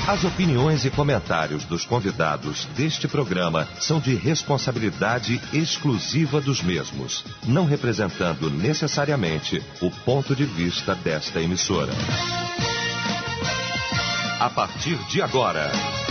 As opiniões e comentários dos convidados deste programa são de responsabilidade exclusiva dos mesmos, não representando necessariamente o ponto de vista desta emissora. A partir de agora,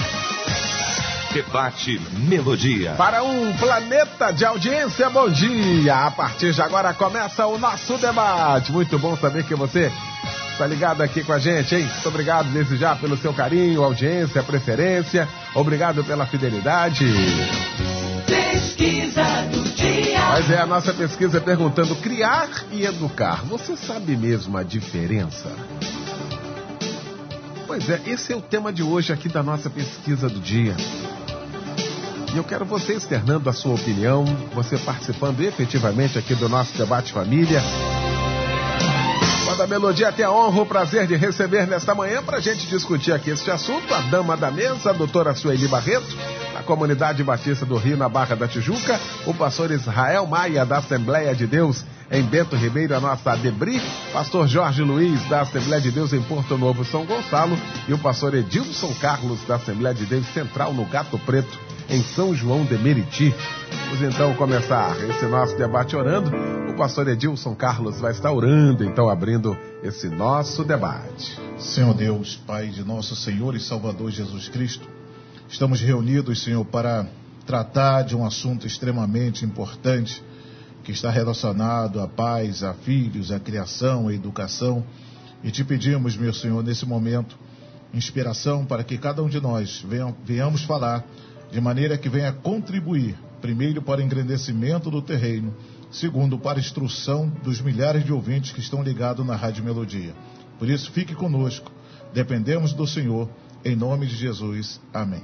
Debate Melodia. Para um planeta de audiência, bom dia! A partir de agora começa o nosso debate. Muito bom saber que você está ligado aqui com a gente, hein? Muito obrigado desde já pelo seu carinho, audiência, preferência. Obrigado pela fidelidade. Pesquisa do dia. Mas a nossa pesquisa perguntando: criar e educar, você sabe mesmo a diferença? Pois é, esse é o tema de hoje aqui da nossa pesquisa do dia. E eu quero você externando a sua opinião, você participando efetivamente aqui do nosso debate família. A Melodia tem a honra, o prazer de receber nesta manhã para a gente discutir aqui este assunto, a dama da mesa, a doutora Sueli Barreto, da Comunidade Batista do Rio, na Barra da Tijuca, o pastor Israel Maia, da Assembleia de Deus, em Bento Ribeiro, a nossa Adebri, pastor Jorge Luiz, da Assembleia de Deus, em Porto Novo, São Gonçalo, e o pastor Edilson Carlos, da Assembleia de Deus Central, no Gato Preto, em São João de Meriti. Vamos então começar esse nosso debate orando. O pastor Edilson Carlos vai estar orando, então, abrindo esse nosso debate. Senhor Deus, Pai de nosso Senhor e Salvador Jesus Cristo, estamos reunidos, Senhor, para tratar de um assunto extremamente importante que está relacionado à paz, a filhos, à criação, à educação. E te pedimos, meu Senhor, nesse momento, inspiração para que cada um de nós venhamos falar de maneira que venha contribuir, primeiro, para o engrandecimento do terreiro, segundo, para a instrução dos milhares de ouvintes que estão ligados na Rádio Melodia. Por isso, fique conosco. Dependemos do Senhor, em nome de Jesus. Amém.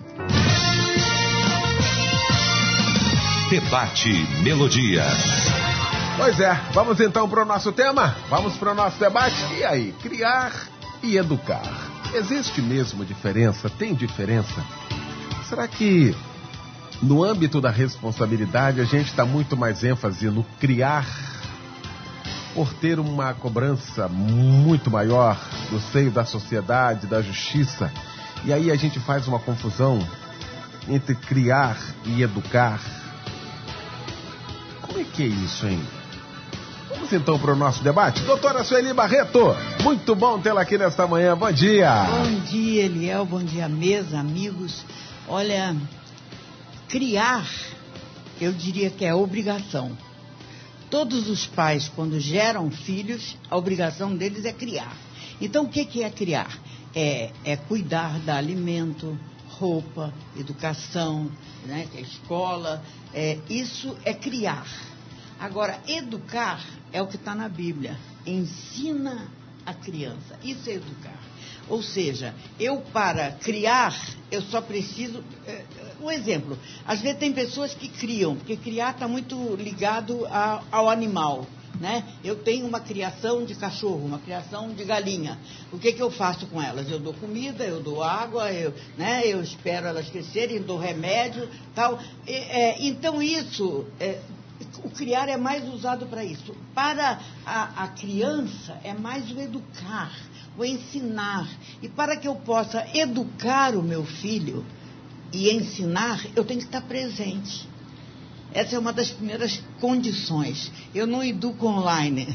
Debate Melodia. Pois é, vamos então para o nosso tema? Vamos para o nosso debate? E aí, criar e educar. Existe mesmo diferença? Tem diferença? Será que no âmbito da responsabilidade a gente dá muito mais ênfase no criar por ter uma cobrança muito maior do seio da sociedade, da justiça? E aí a gente faz uma confusão entre criar e educar. Como é que é isso, hein? Vamos então para o nosso debate. Doutora Sueli Barreto, muito bom tê-la aqui nesta manhã. Bom dia. Bom dia, Eliel. Bom dia, mesa, amigos. Olha, criar, eu diria que é obrigação. Todos os pais, quando geram filhos, a obrigação deles é criar. Então, o que é criar? É cuidar, dar alimento, roupa, educação, né, escola. Isso é criar. Agora, educar é o que está na Bíblia. Ensina a criança. Isso é educar. Ou seja, eu para criar, eu só preciso... Um exemplo, às vezes tem pessoas que criam, porque criar está muito ligado ao animal, né? Eu tenho uma criação de cachorro, uma criação de galinha. O que eu faço com elas? Eu dou comida, eu dou água, eu espero elas crescerem, dou remédio, tal. Então isso... O criar é mais usado para isso. Para a criança é mais o educar, o ensinar. E para que eu possa educar o meu filho e ensinar, eu tenho que estar presente. Essa é uma das primeiras condições. Eu não educo online.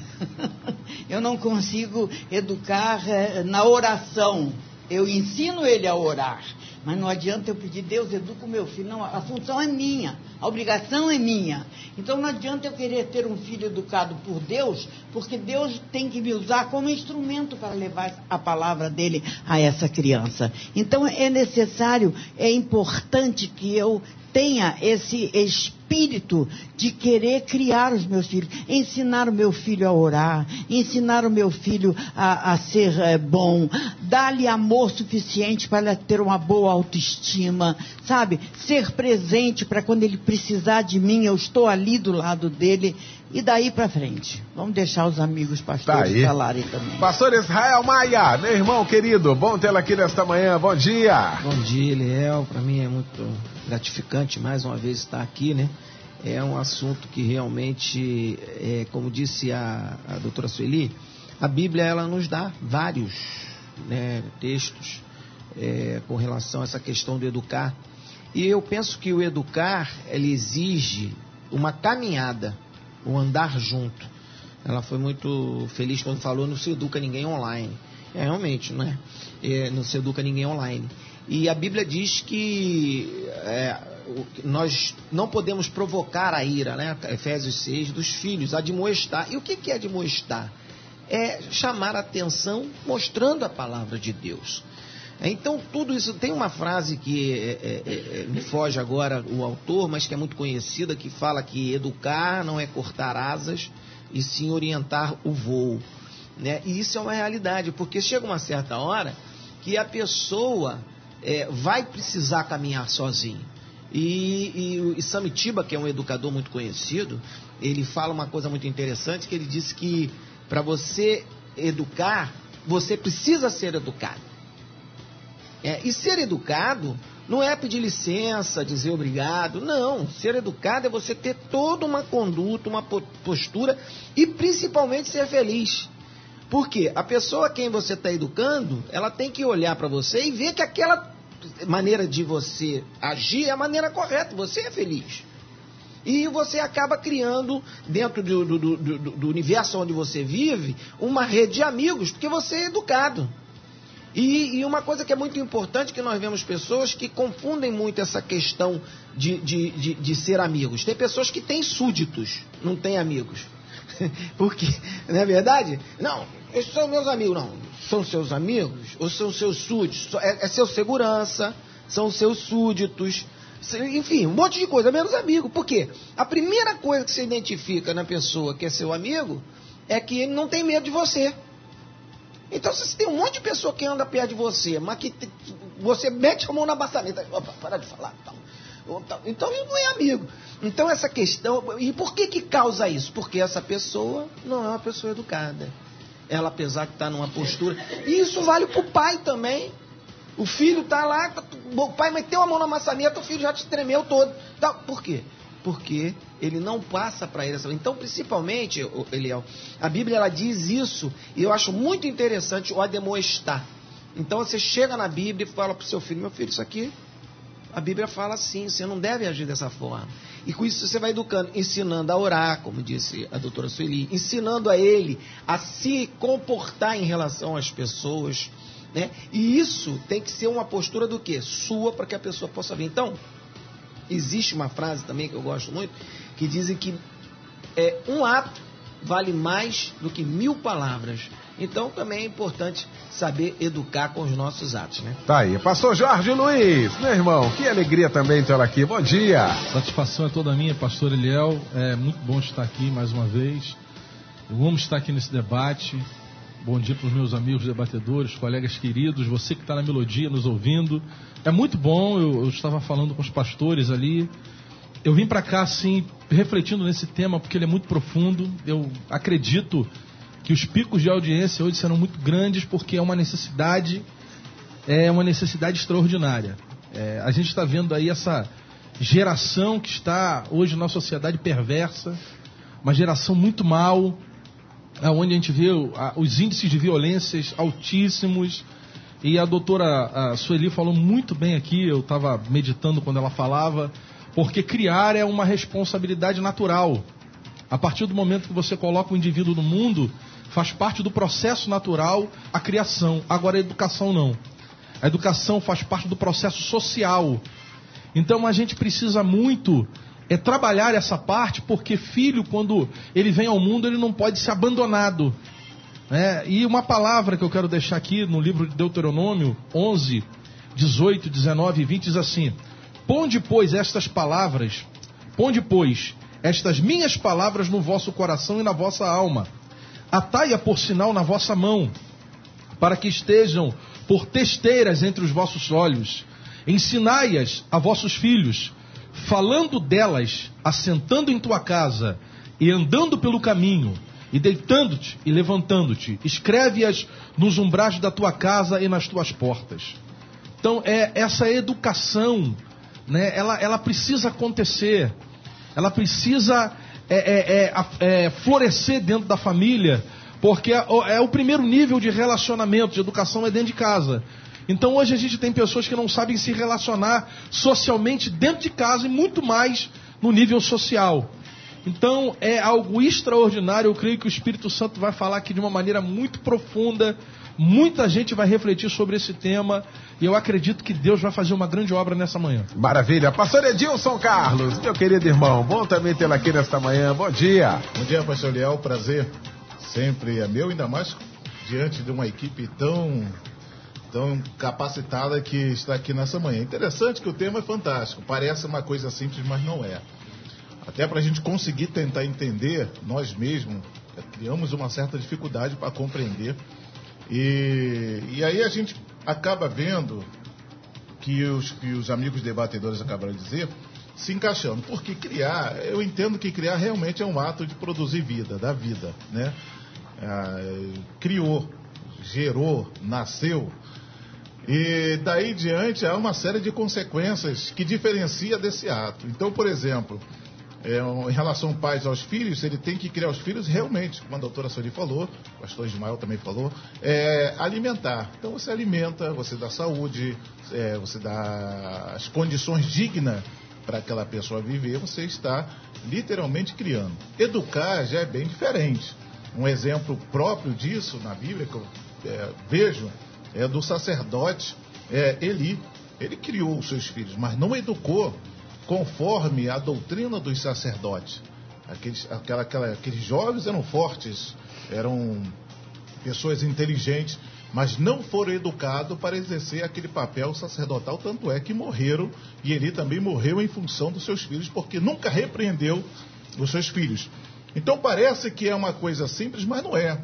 Eu não consigo educar na oração. Eu ensino ele a orar. Mas não adianta eu pedir, Deus, educa o meu filho. Não, a função é minha, a obrigação é minha. Então não adianta eu querer ter um filho educado por Deus, porque Deus tem que me usar como instrumento para levar a palavra dele a essa criança. Então é necessário, é importante que eu tenha esse espírito de querer criar os meus filhos, ensinar o meu filho a orar, ensinar o meu filho a ser bom, dar-lhe amor suficiente para ele ter uma boa autoestima, sabe? Ser presente para quando ele precisar de mim, eu estou ali do lado dele. E daí para frente. Vamos deixar os amigos pastores falarem também. Pastor Israel Maia, meu irmão querido, bom tê-lo aqui nesta manhã, bom dia. Bom dia, Eliel, para mim é muito gratificante mais uma vez estar aqui, né? É um assunto que realmente, como disse a doutora Sueli, a Bíblia ela nos dá vários, né, textos com relação a essa questão do educar. E eu penso que o educar, ele exige uma caminhada, um andar junto. Ela foi muito feliz quando falou: não se educa ninguém online. Realmente, não é? Não se educa ninguém online. E a Bíblia diz que nós não podemos provocar a ira, né? Efésios 6, dos filhos, admoestar. E o que é admoestar? É chamar a atenção mostrando a palavra de Deus. Então, tudo isso, tem uma frase que me foge agora o autor, mas que é muito conhecida, que fala que educar não é cortar asas, e sim orientar o voo, né? E isso é uma realidade, porque chega uma certa hora que a pessoa vai precisar caminhar sozinho. E Samitiba, que é um educador muito conhecido, ele fala uma coisa muito interessante, que ele disse que para você educar, você precisa ser educado. E ser educado não é pedir licença, dizer obrigado, não. Ser educado é você ter toda uma conduta, uma postura e principalmente ser feliz. Porque a pessoa a quem você está educando, ela tem que olhar para você e ver que aquela maneira de você agir é a maneira correta, você é feliz. E você acaba criando, dentro do universo onde você vive, uma rede de amigos, porque você é educado. E uma coisa que é muito importante, que nós vemos pessoas que confundem muito essa questão de ser amigos. Tem pessoas que têm súditos, não têm amigos. Porque, não é verdade? Não, esses são meus amigos. Não, são seus amigos ou são seus súditos? É seu segurança, são seus súditos, enfim, um monte de coisa, menos amigo. Por quê? A primeira coisa que você identifica na pessoa que é seu amigo é que ele não tem medo de você. Então, se você tem um monte de pessoa que anda perto de você, mas que você mete a mão na maçaneta, opa, para de falar, então ele não é amigo. Então, essa questão, e por que causa isso? Porque essa pessoa não é uma pessoa educada. Ela, apesar de estar numa postura, e isso vale para o pai também. O filho está lá, o pai meteu a mão na maçaneta, o filho já te tremeu todo. Por quê? Porque ele não passa para ele essa. Então, principalmente, Eliel, a Bíblia ela diz isso, e eu acho muito interessante o admoestar. Então, você chega na Bíblia e fala para o seu filho: meu filho, isso aqui, a Bíblia fala assim, você não deve agir dessa forma. E com isso você vai educando, ensinando a orar, como disse a doutora Sueli, ensinando a ele a se comportar em relação às pessoas, né? E isso tem que ser uma postura do quê? Sua, para que a pessoa possa vir. Então, existe uma frase também que eu gosto muito, que dizem que um ato vale mais do que 1000 palavras. Então também é importante saber educar com os nossos atos, né? Tá aí, pastor Jorge Luiz, meu irmão, que alegria também tê-lo aqui, bom dia. Satisfação é toda minha, pastor Eliel, é muito bom estar aqui mais uma vez. Eu amo estar aqui nesse debate. Bom dia para os meus amigos debatedores, colegas queridos, você que está na melodia nos ouvindo. É muito bom, eu estava falando com os pastores ali. Eu vim para cá, assim, refletindo nesse tema, porque ele é muito profundo. Eu acredito que os picos de audiência hoje serão muito grandes, porque é uma necessidade extraordinária. A gente está vendo aí essa geração que está hoje na sociedade perversa, uma geração muito mal, onde a gente vê os índices de violências altíssimos. E a doutora Sueli falou muito bem aqui, eu estava meditando quando ela falava, porque criar é uma responsabilidade natural. A partir do momento que você coloca o indivíduo no mundo, faz parte do processo natural a criação. Agora a educação não. A educação faz parte do processo social. Então a gente precisa muito trabalhar essa parte, porque filho, quando ele vem ao mundo, ele não pode ser abandonado. E uma palavra que eu quero deixar aqui no livro de Deuteronômio 11, 18, 19 e 20 diz assim: ponde, pois, estas minhas palavras no vosso coração e na vossa alma, atai-a por sinal na vossa mão, para que estejam por testeiras entre os vossos olhos, ensinai-as a vossos filhos, falando delas, assentando em tua casa e andando pelo caminho, e deitando-te e levantando-te, escreve-as nos umbrais da tua casa e nas tuas portas. Então, essa educação, né, ela precisa acontecer, ela precisa florescer dentro da família, porque é o primeiro nível de relacionamento, de educação é dentro de casa. Então hoje a gente tem pessoas que não sabem se relacionar socialmente dentro de casa e muito mais no nível social. Então é algo extraordinário. Eu creio que o Espírito Santo vai falar aqui de uma maneira muito profunda. Muita gente vai refletir sobre esse tema e eu acredito que Deus vai fazer uma grande obra nessa manhã. Maravilha. Pastor Edilson Carlos, meu querido irmão, bom também tê-lo aqui nesta manhã. Bom dia. Bom dia, pastor Eliel. Prazer sempre é meu, ainda mais diante de uma equipe tão capacitada que está aqui nessa manhã. Interessante que o tema é fantástico. Parece uma coisa simples, mas não é. Até para a gente conseguir tentar entender, nós mesmos criamos uma certa dificuldade para compreender. E aí a gente acaba vendo que os amigos debatedores acabaram de dizer, se encaixando. Porque criar, eu entendo que criar realmente é um ato de produzir vida, da vida, né? Criou, gerou, nasceu. E daí diante há uma série de consequências que diferencia desse ato. Então, por exemplo, em relação aos pais aos filhos, ele tem que criar os filhos realmente, como a doutora Soli falou, o pastor Ismael também falou, alimentar. Então você alimenta, você dá saúde, você dá as condições dignas para aquela pessoa viver, você está literalmente criando. Educar já é bem diferente. Um exemplo próprio disso na Bíblia que eu vejo é do sacerdote Eli. Ele criou os seus filhos, mas não educou conforme a doutrina dos sacerdotes. Aqueles jovens eram fortes, eram pessoas inteligentes, mas não foram educados para exercer aquele papel sacerdotal, tanto é que morreram, e ele também morreu em função dos seus filhos, porque nunca repreendeu os seus filhos. Então parece que é uma coisa simples, mas não é.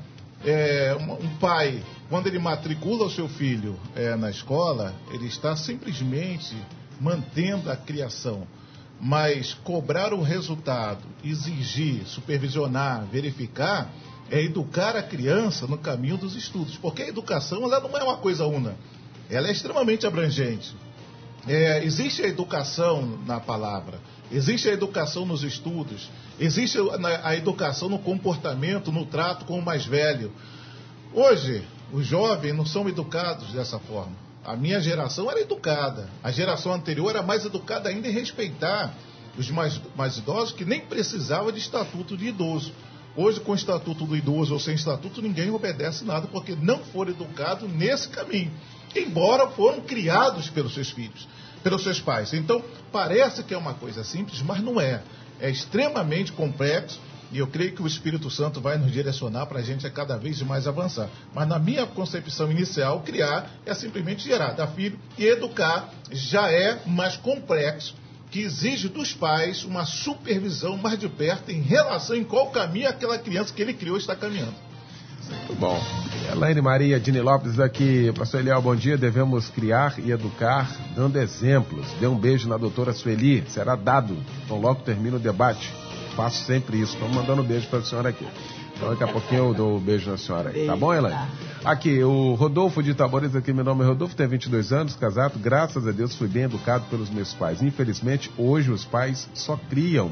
Um pai, quando ele matricula o seu filho na escola, ele está simplesmente mantendo a criação, mas cobrar o resultado, exigir, supervisionar, verificar, é educar a criança no caminho dos estudos, porque a educação ela não é uma coisa una, ela é extremamente abrangente. Existe a educação na palavra, existe a educação nos estudos, existe a educação no comportamento, no trato com o mais velho. Hoje, os jovens não são educados dessa forma. A minha geração era educada. A geração anterior era mais educada ainda em respeitar os mais idosos, que nem precisava de estatuto de idoso. Hoje, com o estatuto do idoso ou sem estatuto, ninguém obedece nada, porque não foram educados nesse caminho. Embora foram criados pelos seus filhos, pelos seus pais. Então, parece que é uma coisa simples, mas não é. É extremamente complexo. E eu creio que o Espírito Santo vai nos direcionar para a gente cada vez mais avançar. Mas na minha concepção inicial, criar é simplesmente gerar, dar filho, e educar já é mais complexo, que exige dos pais uma supervisão mais de perto em relação em qual caminho aquela criança que ele criou está caminhando. Muito bom. Elaine Maria Dini Lopes aqui. Pastor Eliel, bom dia. Devemos criar e educar dando exemplos. Dê um beijo na doutora Sueli. Será dado. Então logo termina o debate. Faço sempre isso. Estou mandando um beijo para a senhora aqui. Então daqui a pouquinho eu dou um beijo na senhora aí. Tá bom, Elaine? Aqui, o Rodolfo de Itabores, aqui, meu nome é Rodolfo, tenho 22 anos, casado. Graças a Deus fui bem educado pelos meus pais. Infelizmente, hoje os pais só criam.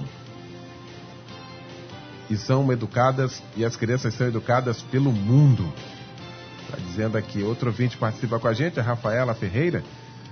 E são educadas, e as crianças são educadas pelo mundo. Está dizendo aqui, outro ouvinte participa com a gente, a Rafaela Ferreira,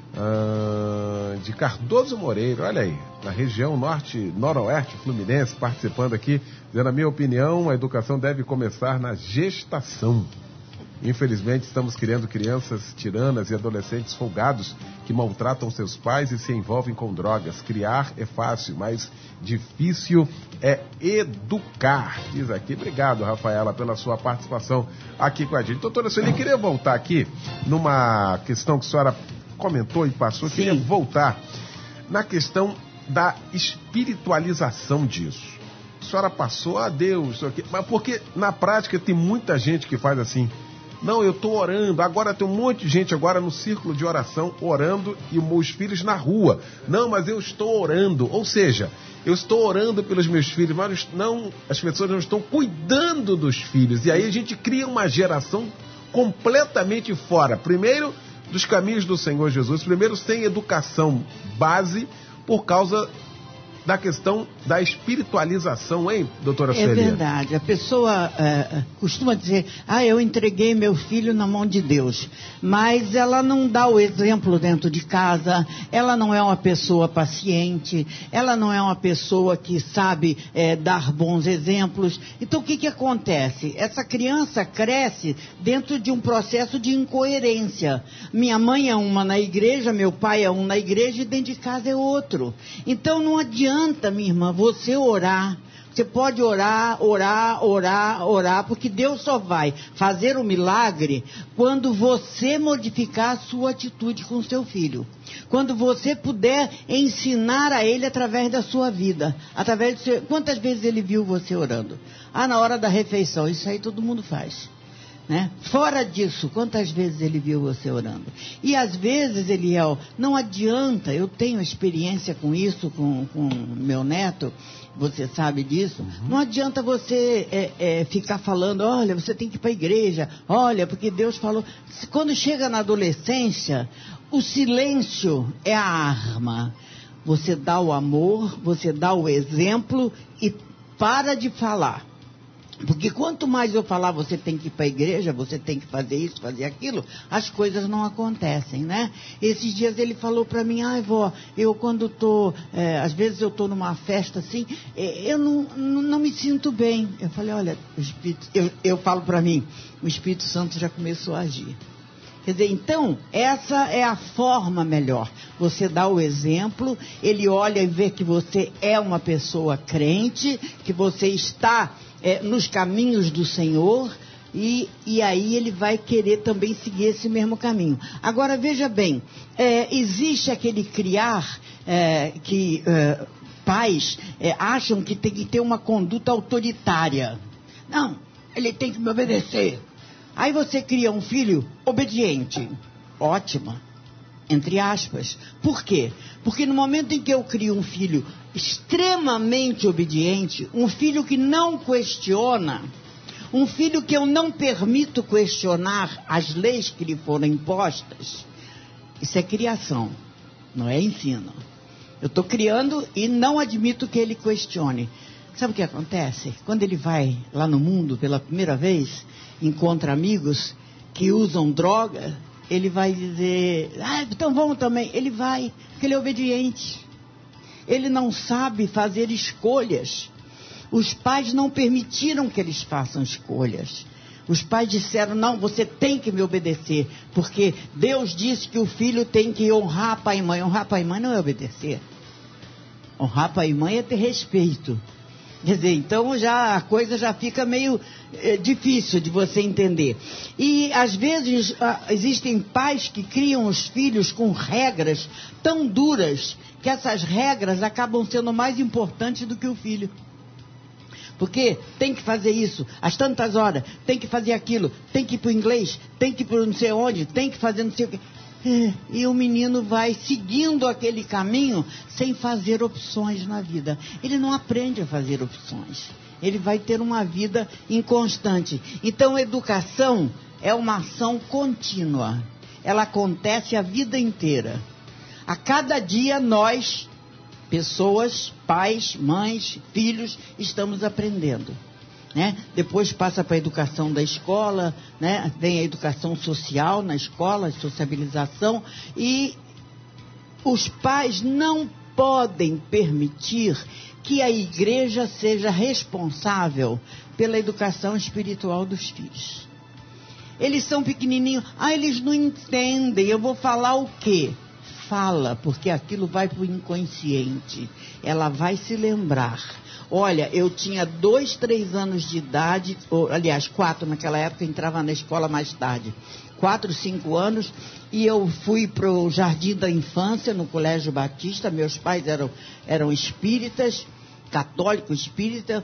de Cardoso Moreira, olha aí, na região noroeste fluminense, participando aqui, dizendo, na minha opinião, a educação deve começar na gestação. Infelizmente, estamos criando crianças tiranas e adolescentes folgados que maltratam seus pais e se envolvem com drogas. Criar é fácil, mas difícil é educar. Diz aqui. Obrigado, Rafaela, pela sua participação aqui com a gente. Doutora Sueli, queria voltar aqui numa questão que a senhora comentou e passou. Queria voltar na questão da espiritualização disso. A senhora passou a Deus, mas porque na prática tem muita gente que faz assim. Não, eu estou orando. Agora tem um monte de gente agora no círculo de oração orando e meus filhos na rua. Não, mas eu estou orando. Ou seja, eu estou orando pelos meus filhos, mas não, as pessoas não estão cuidando dos filhos. E aí a gente cria uma geração completamente fora. Primeiro, dos caminhos do Senhor Jesus. Primeiro, sem educação base por causa da questão da espiritualização, hein, doutora É Sueli? verdade. A pessoa costuma dizer, eu entreguei meu filho na mão de Deus. Mas ela não dá o exemplo dentro de casa, ela não é uma pessoa paciente, ela não é uma pessoa que sabe dar bons exemplos. Então o que acontece? Essa criança cresce dentro de um processo de incoerência. Minha mãe é uma na igreja, meu pai é um na igreja e dentro de casa é outro. Então não adianta, minha irmã, você orar. Você pode orar, porque Deus só vai fazer o milagre quando você modificar a sua atitude com o seu filho. Quando você puder ensinar a ele através da sua vida. Quantas vezes ele viu você orando? Na hora da refeição, isso aí todo mundo faz. Né? Fora disso, quantas vezes ele viu você orando? E às vezes, Eliel, não adianta, eu tenho experiência com isso, com meu neto, você sabe disso, não adianta você ficar falando, olha, você tem que ir para a igreja, olha, porque Deus falou. Quando chega na adolescência, o silêncio é a arma. Você dá o amor, você dá o exemplo e para de falar. Porque quanto mais eu falar, você tem que ir para a igreja, você tem que fazer isso, fazer aquilo, as coisas não acontecem, né? Esses dias ele falou para mim, vó, eu quando estou, às vezes eu estou numa festa assim, eu não me sinto bem. Eu falei, olha, eu falo para mim, o Espírito Santo já começou a agir. Quer dizer, então, essa é a forma melhor. Você dá o exemplo, ele olha e vê que você é uma pessoa crente, que você está nos caminhos do Senhor, e aí ele vai querer também seguir esse mesmo caminho. Agora, veja bem, existe aquele criar que pais acham que tem que ter uma conduta autoritária. Não, ele tem que me obedecer. Aí você cria um filho obediente. Ótimo, entre aspas. Por quê? Porque no momento em que eu crio um filho extremamente obediente, um filho que não questiona, um filho que eu não permito questionar as leis que lhe foram impostas, isso é criação, não é ensino. Eu estou criando e não admito que ele questione. Sabe o que acontece? Quando ele vai lá no mundo pela primeira vez, encontra amigos que usam droga, ele vai dizer, então vamos também. Ele vai, porque ele é obediente. Ele não sabe fazer escolhas. Os pais não permitiram que eles façam escolhas. Os pais disseram, não, você tem que me obedecer, porque Deus disse que o filho tem que honrar pai e mãe. Honrar pai e mãe não é obedecer. Honrar pai e mãe é ter respeito. Quer dizer, então a coisa já fica meio difícil de você entender. E às vezes existem pais que criam os filhos com regras tão duras que essas regras acabam sendo mais importantes do que o filho. Porque tem que fazer isso, às tantas horas, tem que fazer aquilo, tem que ir para o inglês, tem que ir para não sei onde, tem que fazer não sei o quê. E o menino vai seguindo aquele caminho sem fazer opções na vida. Ele não aprende a fazer opções. Ele vai ter uma vida inconstante. Então, a educação é uma ação contínua. Ela acontece a vida inteira. A cada dia nós, pessoas, pais, mães, filhos, estamos aprendendo. Né? Depois passa para a educação da escola, né? Vem a educação social na escola, a sociabilização, e os pais não podem permitir que a igreja seja responsável pela educação espiritual dos filhos. Eles são pequenininhos, eles não entendem, eu vou falar o quê? Fala, porque aquilo vai para o inconsciente, ela vai se lembrar. Olha, eu tinha 2, 3 anos de idade, aliás, 4 naquela época, eu entrava na escola mais tarde. 4, 5 anos, e eu fui para o Jardim da Infância, no Colégio Batista. Meus pais eram espíritas, católico espírita,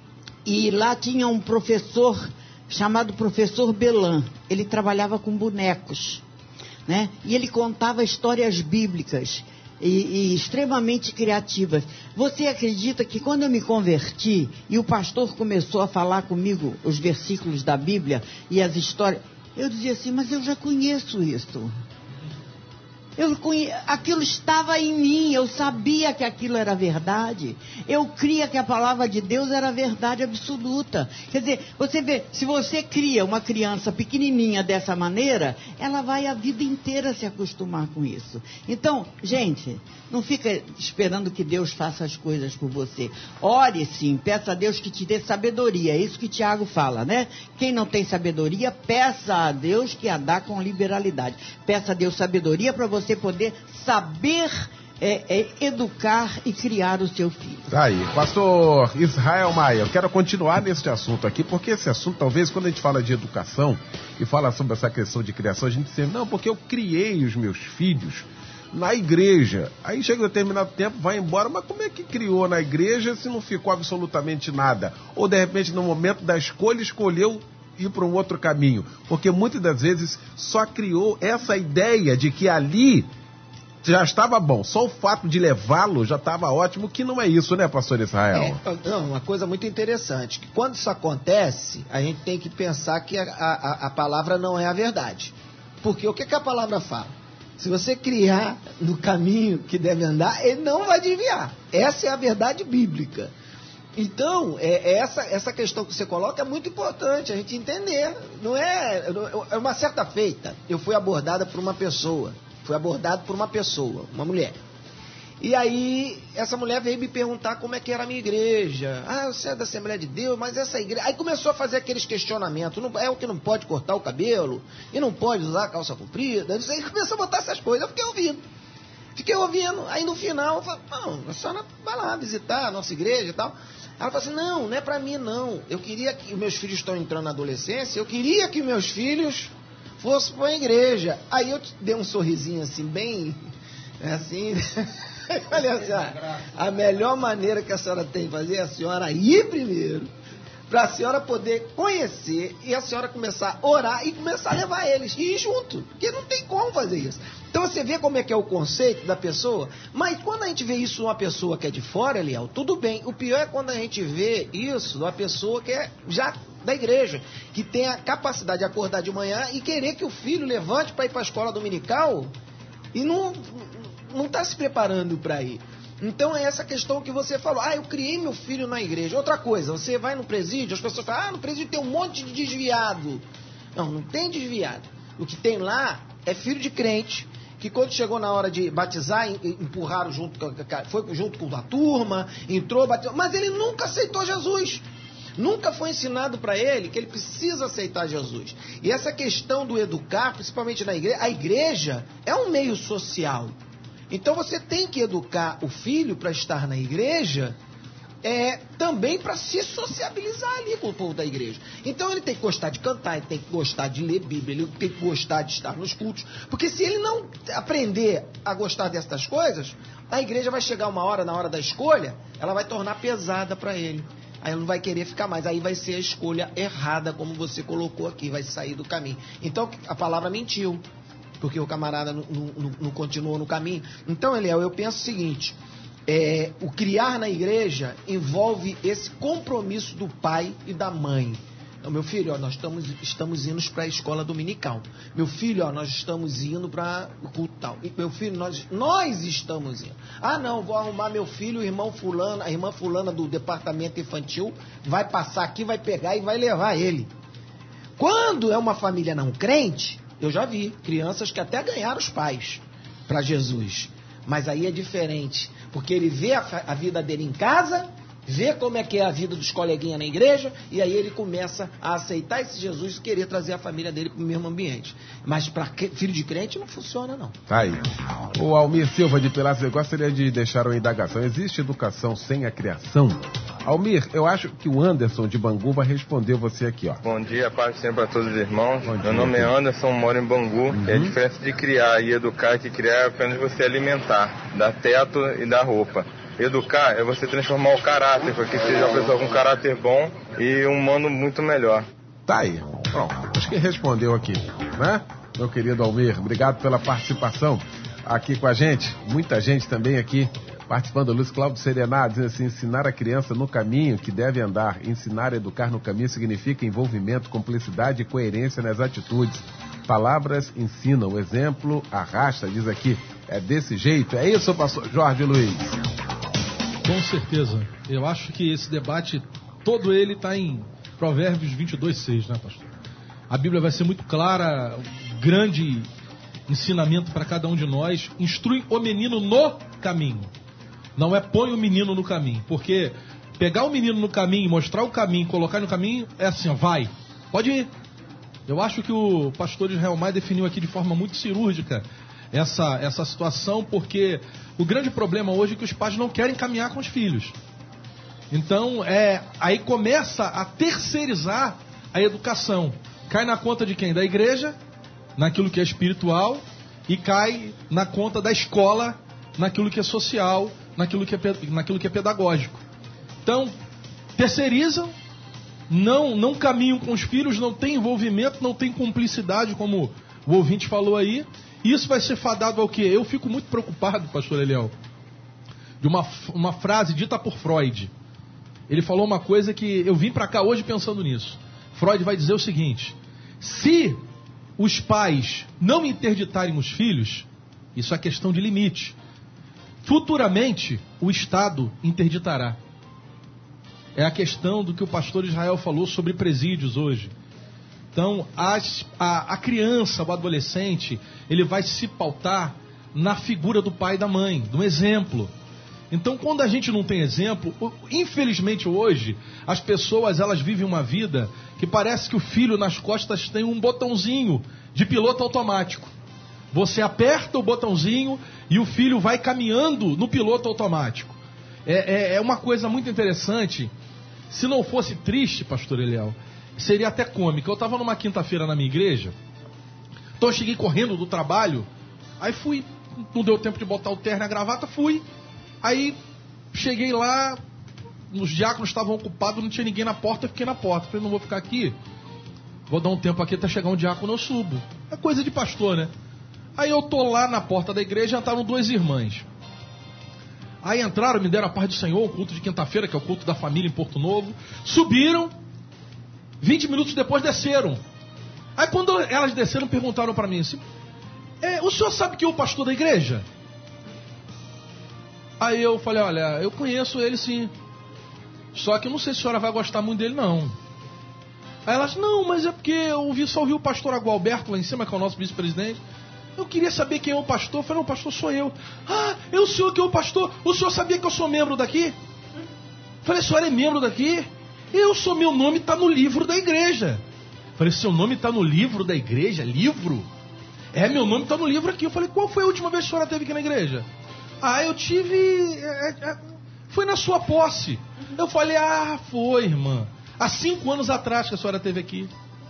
e lá tinha um professor chamado professor Belan. Ele trabalhava com bonecos, né? E ele contava histórias bíblicas e extremamente criativas. Você acredita que quando eu me converti e o pastor começou a falar comigo os versículos da Bíblia e as histórias, eu dizia assim, mas eu já conheço isso. Aquilo estava em mim, eu sabia que aquilo era verdade. Eu cria que a palavra de Deus era verdade absoluta. Quer dizer, você vê, se você cria uma criança pequenininha dessa maneira, ela vai a vida inteira se acostumar com isso. Então, gente, não fica esperando que Deus faça as coisas por você. Ore sim, peça a Deus que te dê sabedoria. É isso que Tiago fala, né? Quem não tem sabedoria, peça a Deus que a dá com liberalidade. Peça a Deus sabedoria para você poder saber educar e criar o seu filho. Tá aí, pastor Israel Maia, eu quero continuar nesse assunto aqui, porque esse assunto, talvez, quando a gente fala de educação e fala sobre essa questão de criação, a gente diz, não, porque eu criei os meus filhos na igreja. Aí chega um determinado tempo, vai embora, mas como é que criou na igreja se não ficou absolutamente nada? Ou, de repente, no momento da escolha, escolheu ir para um outro caminho, porque muitas das vezes só criou essa ideia de que ali já estava bom, só o fato de levá-lo já estava ótimo, que não é isso, né, pastor Israel? Não, uma coisa muito interessante, que quando isso acontece, a gente tem que pensar que a palavra não é a verdade. Porque o que a palavra fala? Se você criar no caminho que deve andar, ele não vai desviar. Essa é a verdade bíblica. Então, essa questão que você coloca é muito importante a gente entender. Não é uma certa feita, eu fui abordado por uma pessoa, uma mulher. E aí, essa mulher veio me perguntar como é que era a minha igreja. Ah, você é da Assembleia de Deus, mas essa igreja... Aí começou a fazer aqueles questionamentos. É o que não pode cortar o cabelo, e não pode usar calça comprida. Aí começou a botar essas coisas, eu fiquei ouvindo. Aí no final, eu falei, não, a senhora vai lá visitar a nossa igreja e tal. Ela falou assim, não é pra mim não. Eu queria que meus filhos estão entrando na adolescência, eu queria que meus filhos fossem para a igreja. Aí eu dei um sorrisinho assim, bem assim. Olha assim, a melhor maneira que a senhora tem de fazer é a senhora ir primeiro, para a senhora poder conhecer e a senhora começar a orar e começar a levar eles e ir junto, porque não tem como fazer isso. Então você vê como é que é o conceito da pessoa, mas quando a gente vê isso numa pessoa que é de fora, Eliel, tudo bem. O pior é quando a gente vê isso numa pessoa que é já da igreja, que tem a capacidade de acordar de manhã e querer que o filho levante para ir para a escola dominical e não está se preparando para ir. Então é essa questão que você falou, eu criei meu filho na igreja. Outra coisa, você vai no presídio, as pessoas falam, no presídio tem um monte de desviado. Não tem desviado. O que tem lá é filho de crente, que quando chegou na hora de batizar, empurraram foi junto com a turma, entrou, batizou, mas ele nunca aceitou Jesus. Nunca foi ensinado para ele que ele precisa aceitar Jesus. E essa questão do educar, principalmente na igreja, a igreja é um meio social. Então você tem que educar o filho para estar na igreja, também para se sociabilizar ali com o povo da igreja. Então ele tem que gostar de cantar, ele tem que gostar de ler Bíblia, ele tem que gostar de estar nos cultos. Porque se ele não aprender a gostar dessas coisas, a igreja vai chegar uma hora, na hora da escolha, ela vai tornar pesada para ele. Aí ele não vai querer ficar mais, aí vai ser a escolha errada, como você colocou aqui, vai sair do caminho. Então a palavra mentiu, porque o camarada não continuou no caminho. Então, Eliel, eu penso o seguinte, o criar na igreja envolve esse compromisso do pai e da mãe. Então, meu filho, nós estamos indo para a escola dominical. Meu filho, nós estamos indo para o culto tal. E, meu filho, nós estamos indo. Não, vou arrumar meu filho, a irmã fulana do departamento infantil vai passar aqui, vai pegar e vai levar ele. Quando é uma família não crente, eu já vi crianças que até ganharam os pais para Jesus. Mas aí é diferente, porque ele vê a vida dele em casa, vê como é que é a vida dos coleguinhas na igreja, e aí ele começa a aceitar esse Jesus e querer trazer a família dele para o mesmo ambiente. Mas para filho de crente não funciona, não. Tá aí. O Almir Silva de Pilatos, eu gostaria de deixar uma indagação. Existe educação sem a criação? Almir, eu acho que o Anderson de Bangu vai responder você aqui, ó. Bom dia, paz sempre para todos os irmãos. Meu nome é Anderson, moro em Bangu. E a diferença de criar e educar é que criar é apenas você alimentar, dar teto e dar roupa. Educar é você transformar o caráter, para que seja uma pessoa com caráter bom e um humano muito melhor. Tá aí. Bom, acho que respondeu aqui, né? Meu querido Almir, obrigado pela participação aqui com a gente. Muita gente também aqui participando. Luiz Cláudio Serená dizendo assim, ensinar a criança no caminho que deve andar. Ensinar a educar no caminho significa envolvimento, cumplicidade e coerência nas atitudes. Palavras ensinam, o exemplo arrasta, diz aqui. É desse jeito, é isso, pastor Jorge Luiz? Com certeza. Eu acho que esse debate, todo ele está em Provérbios 22:6, né, pastor? A Bíblia vai ser muito clara, grande ensinamento para cada um de nós. Instrui o menino no caminho. Não é põe o menino no caminho, porque pegar o menino no caminho, mostrar o caminho, colocar no caminho, é assim, ó, vai, pode ir. Eu acho que o pastor Israel Maia definiu aqui de forma muito cirúrgica essa situação, porque o grande problema hoje é que os pais não querem caminhar com os filhos. Então, aí começa a terceirizar a educação. Cai na conta de quem? Da igreja, naquilo que é espiritual, e cai na conta da escola, naquilo que é social, naquilo que é pedagógico. Então, terceirizam, não caminham com os filhos, não tem envolvimento, não tem cumplicidade, como o ouvinte falou aí. Isso vai ser fadado ao quê? Eu fico muito preocupado, pastor Eliel, de uma frase dita por Freud. Ele falou uma coisa que eu vim para cá hoje pensando nisso. Freud vai dizer o seguinte: se os pais não interditarem os filhos, isso é questão de limite, futuramente o Estado interditará. É a questão do que o pastor Israel falou sobre presídios hoje. Então, a criança, o adolescente, ele vai se pautar na figura do pai e da mãe, do exemplo. Então, quando a gente não tem exemplo, infelizmente hoje, as pessoas elas vivem uma vida que parece que o filho nas costas tem um botãozinho de piloto automático. Você aperta o botãozinho e o filho vai caminhando no piloto automático. É uma coisa muito interessante. Se não fosse triste, pastor Eliel, seria até cômico. Eu estava numa quinta-feira na minha igreja, então eu cheguei correndo do trabalho, aí fui, não deu tempo de botar o terno e a gravata, fui. Aí cheguei lá, os diáconos estavam ocupados, não tinha ninguém na porta, eu fiquei na porta. Falei, não vou ficar aqui, vou dar um tempo aqui até chegar um diácono, eu subo. É coisa de pastor, né? Aí eu tô lá na porta da igreja, entraram duas irmãs. Aí entraram, me deram a paz do Senhor, o culto de quinta-feira, que é o culto da família em Porto Novo. Subiram, 20 minutos depois desceram. Aí quando elas desceram, perguntaram para mim assim, o senhor sabe que é o pastor da igreja? Aí eu falei, olha, eu conheço ele sim, só que eu não sei se a senhora vai gostar muito dele não. Aí elas, não, mas é porque eu só ouvi o pastor Agualberto lá em cima, que é o nosso vice-presidente. Eu queria saber quem é o pastor. Eu falei, não, o pastor sou eu. Ah, é o senhor que é o pastor? O senhor sabia que eu sou membro daqui? Eu falei, o senhor é membro daqui? Meu nome está no livro da igreja. Eu falei, seu nome está no livro da igreja? Livro? Meu nome está no livro aqui. Eu falei, qual foi a última vez que a senhora esteve aqui na igreja? Eu tive... foi na sua posse. Eu falei, foi, irmã. Há 5 anos atrás que a senhora esteve aqui.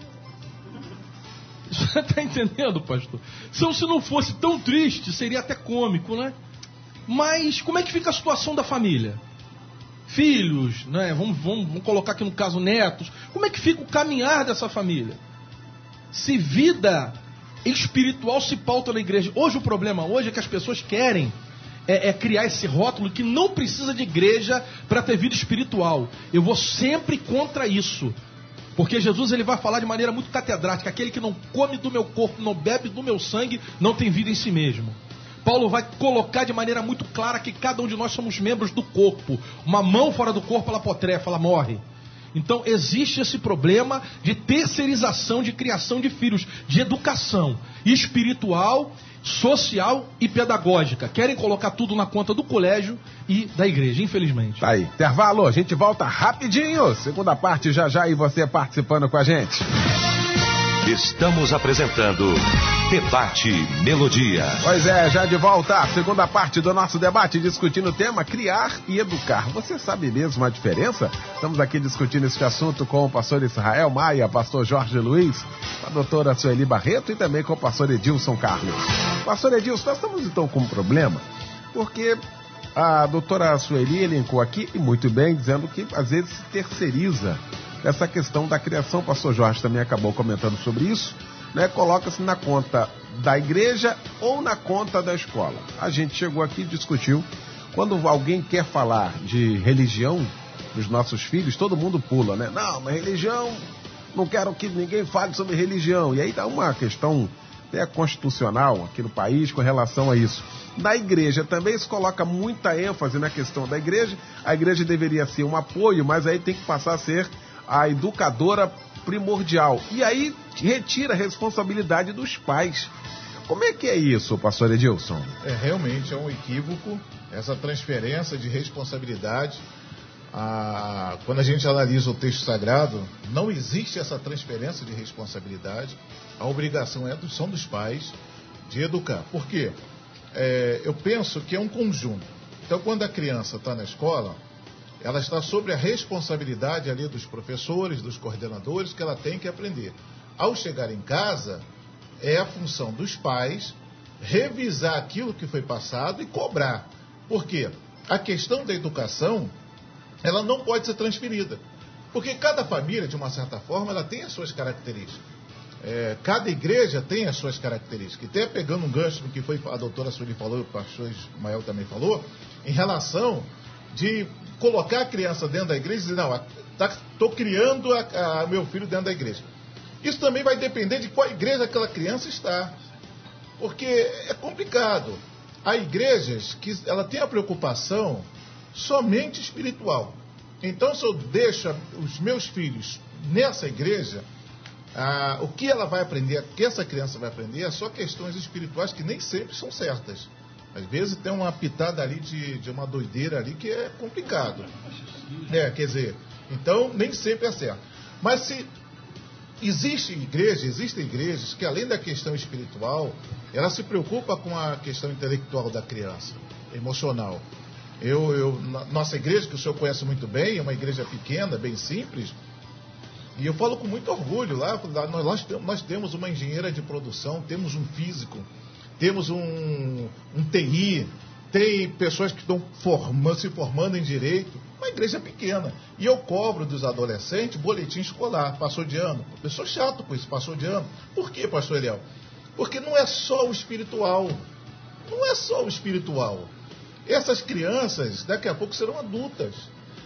Você está entendendo, pastor? Se não fosse tão triste, seria até cômico, né? Mas como é que fica a situação da família? Filhos, né? Vamos colocar aqui no caso netos. Como é que fica o caminhar dessa família? Se vida espiritual se pauta na igreja. Hoje o problema é que as pessoas querem criar esse rótulo que não precisa de igreja para ter vida espiritual. Eu vou sempre contra isso. Porque Jesus ele vai falar de maneira muito catedrática: aquele que não come do meu corpo, não bebe do meu sangue, não tem vida em si mesmo. Paulo vai colocar de maneira muito clara que cada um de nós somos membros do corpo. Uma mão fora do corpo, ela apotrefa, ela morre. Então existe esse problema de terceirização, de criação de filhos, de educação espiritual, social e pedagógica. Querem colocar tudo na conta do colégio e da igreja, infelizmente. Tá aí, intervalo, a gente volta rapidinho. Segunda parte já e você participando com a gente. Estamos apresentando Debate Melodia. Pois é, já de volta a segunda parte do nosso debate, discutindo o tema criar e educar. Você sabe mesmo a diferença? Estamos aqui discutindo este assunto com o pastor Israel Maia, pastor Jorge Luiz, a doutora Sueli Barreto e também com o pastor Edilson Carlos. Pastor Edilson, nós estamos então com um problema, porque a doutora Sueli elencou aqui, e muito bem, dizendo que às vezes se terceiriza essa questão da criação. O pastor Jorge também acabou comentando sobre isso, né? Coloca-se na conta da igreja ou na conta da escola. A gente chegou aqui e discutiu. Quando alguém quer falar de religião dos nossos filhos, todo mundo pula, né? Não, mas religião não quero que ninguém fale sobre religião. E aí dá uma questão até constitucional aqui no país com relação a isso. Na igreja também se coloca muita ênfase na questão da igreja. A igreja deveria ser um apoio, mas aí tem que passar a ser a educadora primordial. E aí retira a responsabilidade dos pais. Como é que é isso, pastor Edilson? Realmente é um equívoco essa transferência de responsabilidade. Quando a gente analisa o texto sagrado, não existe essa transferência de responsabilidade. A obrigação são dos pais de educar. Por quê? Eu penso que é um conjunto. Então, quando a criança está na escola, ela está sobre a responsabilidade ali dos professores, dos coordenadores, que ela tem que aprender. Ao chegar em casa, é a função dos pais revisar aquilo que foi passado e cobrar. Por quê? A questão da educação, ela não pode ser transferida. Porque cada família, de uma certa forma, ela tem as suas características. Cada igreja tem as suas características. E até pegando um gancho no que foi a doutora Sueli falou, o pastor Ismael também falou, em relação de colocar a criança dentro da igreja e dizer, não, estou criando meu filho dentro da igreja. Isso também vai depender de qual igreja aquela criança está. Porque é complicado. Há igrejas que ela tem a preocupação somente espiritual. Então, se eu deixo os meus filhos nessa igreja, o que ela vai aprender, o que essa criança vai aprender, é só questões espirituais que nem sempre são certas. Às vezes tem uma pitada ali de uma doideira ali que é complicado. Quer dizer, então nem sempre é certo. Mas se existem igrejas que além da questão espiritual, ela se preocupa com a questão intelectual da criança, emocional. Nossa igreja, que o senhor conhece muito bem, é uma igreja pequena, bem simples, e eu falo com muito orgulho lá, nós temos uma engenheira de produção, temos um físico, temos um TI, tem pessoas que estão se formando em direito, uma igreja pequena. E eu cobro dos adolescentes boletim escolar, passou de ano. Eu sou chato com isso, passou de ano. Por quê, pastor Eliel? Porque não é só o espiritual. Não é só o espiritual. Essas crianças, daqui a pouco, serão adultas.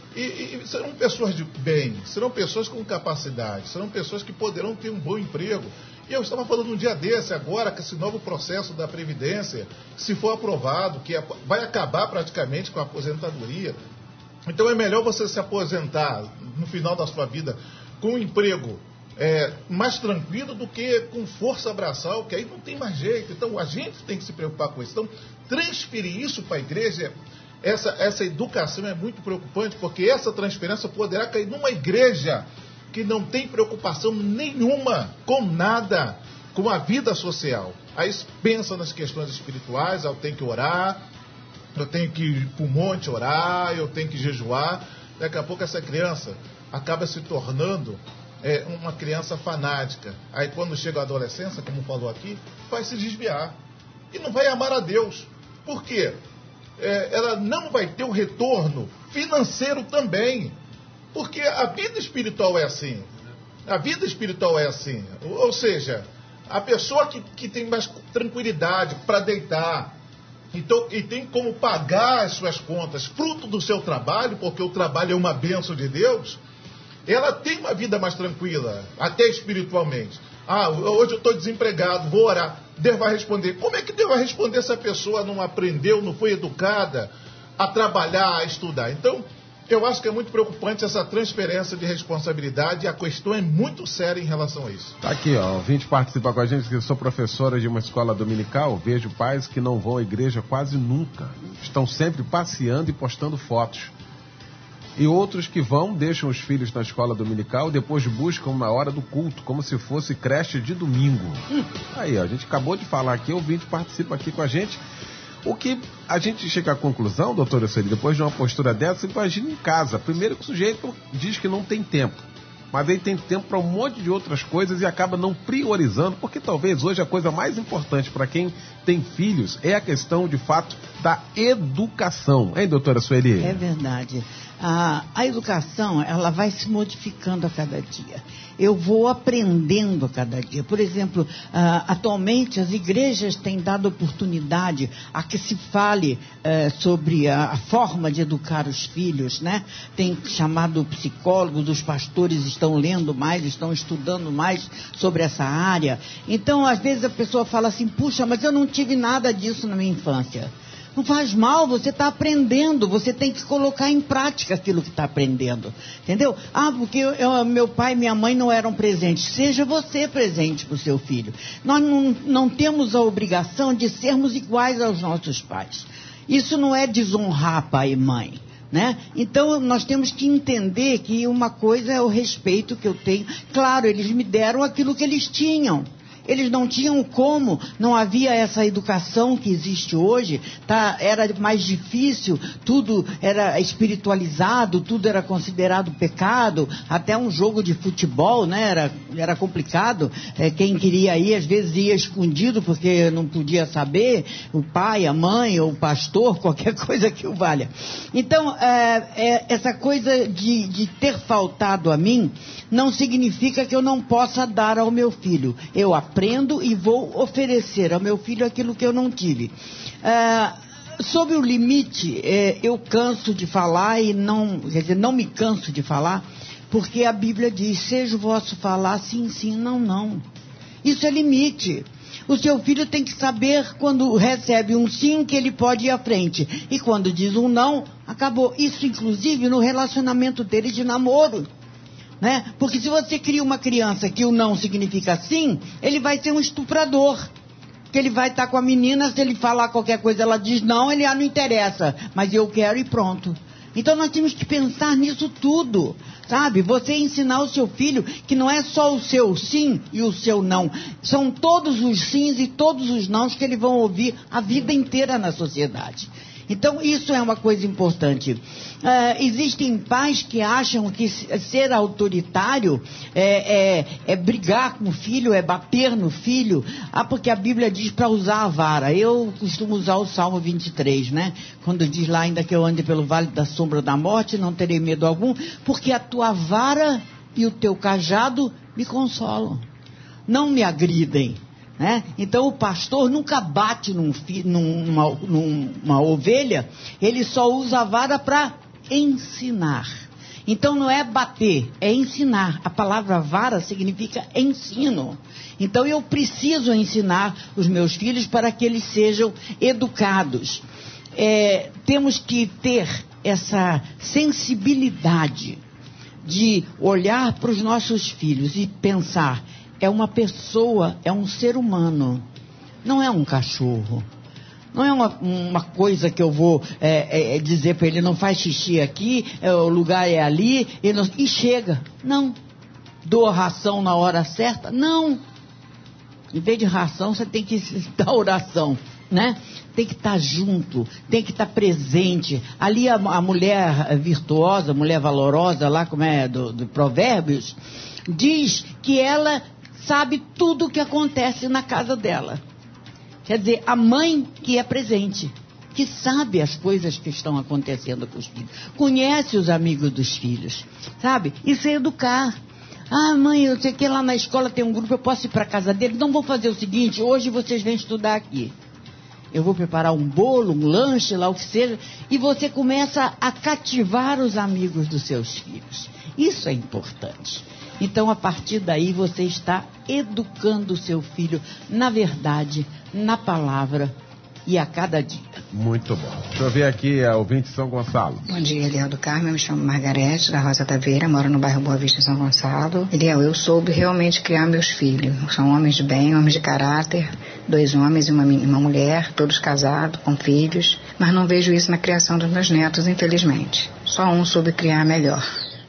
E serão pessoas de bem, serão pessoas com capacidade, serão pessoas que poderão ter um bom emprego. E eu estava falando um dia desse agora, que esse novo processo da Previdência, se for aprovado, que vai acabar praticamente com a aposentadoria. Então é melhor você se aposentar no final da sua vida com um emprego mais tranquilo do que com força braçal, que aí não tem mais jeito. Então a gente tem que se preocupar com isso. Então transferir isso para a igreja, essa educação é muito preocupante, porque essa transferência poderá cair numa igreja que não tem preocupação nenhuma com nada, com a vida social. Aí pensa nas questões espirituais, eu tenho que orar, eu tenho que ir para o monte orar, eu tenho que jejuar. Daqui a pouco essa criança acaba se tornando uma criança fanática. Aí quando chega a adolescência, como falou aqui, vai se desviar. E não vai amar a Deus. Por quê? Ela não vai ter o retorno financeiro também. Porque a vida espiritual é assim. A vida espiritual é assim. Ou seja, a pessoa que tem mais tranquilidade para deitar, então, e tem como pagar as suas contas, fruto do seu trabalho, porque o trabalho é uma bênção de Deus, ela tem uma vida mais tranquila, até espiritualmente. Hoje eu estou desempregado, vou orar. Deus vai responder. Como é que Deus vai responder se a pessoa não aprendeu, não foi educada a trabalhar, a estudar? Então, eu acho que é muito preocupante essa transferência de responsabilidade e a questão é muito séria em relação a isso. Tá aqui, ó, o ouvinte participa com a gente, que eu sou professora de uma escola dominical, vejo pais que não vão à igreja quase nunca, estão sempre passeando e postando fotos. E outros que vão, deixam os filhos na escola dominical, depois buscam na hora do culto, como se fosse creche de domingo. Aí, ó, a gente acabou de falar aqui, o ouvinte participa aqui com a gente. O que a gente chega à conclusão, doutora Sueli, depois de uma postura dessa, você imagina em casa. Primeiro que o sujeito diz que não tem tempo, mas aí tem tempo para um monte de outras coisas e acaba não priorizando, porque talvez hoje a coisa mais importante para quem tem filhos é a questão, de fato, da educação. Hein, doutora Sueli? É verdade. A educação, ela vai se modificando a cada dia. eu vou aprendendo a cada dia. Por exemplo, atualmente as igrejas têm dado oportunidade a que se fale sobre a forma de educar os filhos, né? Tem chamado psicólogos, os pastores estão lendo mais, estão estudando mais sobre essa área. Então, às vezes a pessoa fala assim, puxa, mas eu não tive nada disso na minha infância. Não faz mal, você está aprendendo, você tem que colocar em prática aquilo que está aprendendo, entendeu? Porque meu pai e minha mãe não eram presentes, seja você presente para o seu filho. Nós não temos a obrigação de sermos iguais aos nossos pais. Isso não é desonrar pai e mãe, né? Então nós temos que entender que uma coisa é o respeito que eu tenho. Claro, eles me deram aquilo que eles tinham. Eles não tinham como, não havia essa educação que existe hoje, tá? Era mais difícil, tudo era espiritualizado, tudo era considerado pecado, até um jogo de futebol, né? Era complicado, quem queria ir, às vezes ia escondido, porque não podia saber, o pai, a mãe, ou o pastor, qualquer coisa que o valha. Então, essa coisa de ter faltado a mim, não significa que eu não possa dar ao meu filho. Eu aprendo e vou oferecer ao meu filho aquilo que eu não tive. Sobre o limite, eu canso de falar e não me canso de falar, porque a Bíblia diz, seja o vosso falar sim, sim, não, não. Isso é limite. O seu filho tem que saber quando recebe um sim que ele pode ir à frente. E quando diz um não, acabou. Isso inclusive no relacionamento dele de namoro. Né? Porque se você cria uma criança que o não significa sim, ele vai ser um estuprador. Porque ele vai estar com a menina, se ele falar qualquer coisa, ela diz não, ele não interessa, mas eu quero e pronto. Então nós temos que pensar nisso tudo, sabe? Você ensinar o seu filho que não é só o seu sim e o seu não, são todos os sims e todos os nãos que eles vão ouvir a vida inteira na sociedade. Então, isso é uma coisa importante. Existem pais que acham que ser autoritário é brigar com o filho, é bater no filho. Porque a Bíblia diz para usar a vara. Eu costumo usar o Salmo 23, né? Quando diz lá, ainda que eu ande pelo vale da sombra da morte, não terei medo algum, porque a tua vara e o teu cajado me consolam. Não me agridem. Né? Então o pastor nunca bate numa ovelha, ele só usa a vara para ensinar. Então não é bater, é ensinar. A palavra vara significa ensino. Então eu preciso ensinar os meus filhos para que eles sejam educados. Temos que ter essa sensibilidade de olhar para os nossos filhos e pensar, é uma pessoa, é um ser humano, não é um cachorro. Não é uma coisa que eu vou dizer para ele, não faz xixi aqui, o lugar é ali, e chega. Não. Dou a ração na hora certa? Não. Em vez de ração, você tem que dar oração, né? Tem que estar junto, tem que estar presente. Ali a mulher virtuosa, mulher valorosa, lá como é do Provérbios, diz que ela sabe tudo o que acontece na casa dela. Quer dizer, a mãe que é presente, que sabe as coisas que estão acontecendo com os filhos, conhece os amigos dos filhos, sabe? Isso é educar. Mãe, eu sei que lá na escola tem um grupo, eu posso ir para a casa deles? Não, vou fazer o seguinte, hoje vocês vêm estudar aqui. Eu vou preparar um bolo, um lanche, lá o que seja, e você começa a cativar os amigos dos seus filhos. Isso é importante. Então, a partir daí, você está educando o seu filho na verdade, na palavra e a cada dia. Muito bom. Deixa eu ver aqui a ouvinte São Gonçalo. Bom dia, Eliel do Carmo. Eu me chamo Margarete, da Rosa Taveira, moro no bairro Boa Vista, São Gonçalo. Eliel, eu soube realmente criar meus filhos. São homens de bem, homens de caráter, 2 homens e uma mulher, todos casados, com filhos. Mas não vejo isso na criação dos meus netos, infelizmente. Só um soube criar melhor.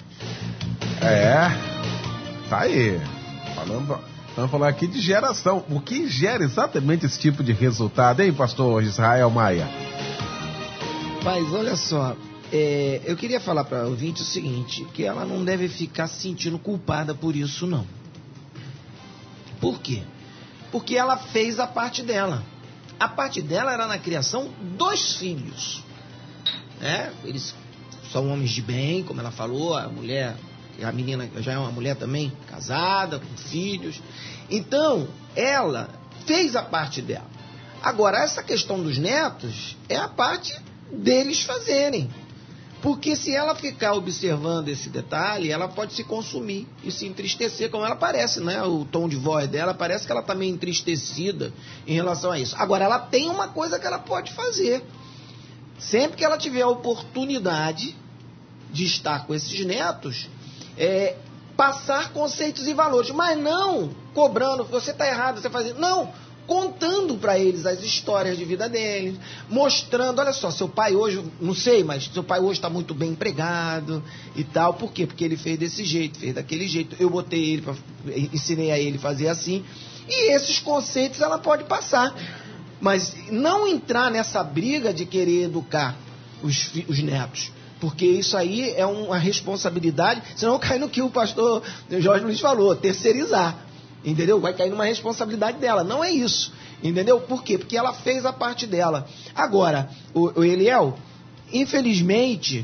Tá aí. Vamos falar aqui de geração. O que gera exatamente esse tipo de resultado, hein, pastor Israel Maia? Mas olha só, eu queria falar para o ouvinte o seguinte, que ela não deve ficar se sentindo culpada por isso, não. Por quê? Porque ela fez a parte dela. A parte dela era na criação dos filhos. Eles são homens de bem, como ela falou, a mulher a menina já é uma mulher também, casada, com filhos. Então, ela fez a parte dela. Agora, essa questão dos netos é a parte deles fazerem. Porque se ela ficar observando esse detalhe, ela pode se consumir e se entristecer, como ela parece, né? O tom de voz dela parece que ela está meio entristecida em relação a isso. Agora, ela tem uma coisa que ela pode fazer. Sempre que ela tiver a oportunidade de estar com esses netos, passar conceitos e valores, mas não cobrando, você está errado, você faz isso. Não, contando para eles as histórias de vida deles, mostrando, olha só, seu pai hoje, não sei, mas seu pai hoje está muito bem empregado e tal. Por quê? Porque ele fez desse jeito, fez daquele jeito. Eu botei ele, ensinei a ele fazer assim. E esses conceitos ela pode passar. Mas não entrar nessa briga de querer educar os netos. Porque isso aí é uma responsabilidade, senão cai no que o pastor Jorge Luiz falou, terceirizar. Entendeu? Vai cair numa responsabilidade dela. Não é isso. Entendeu? Por quê? Porque ela fez a parte dela. Agora, o Eliel, infelizmente,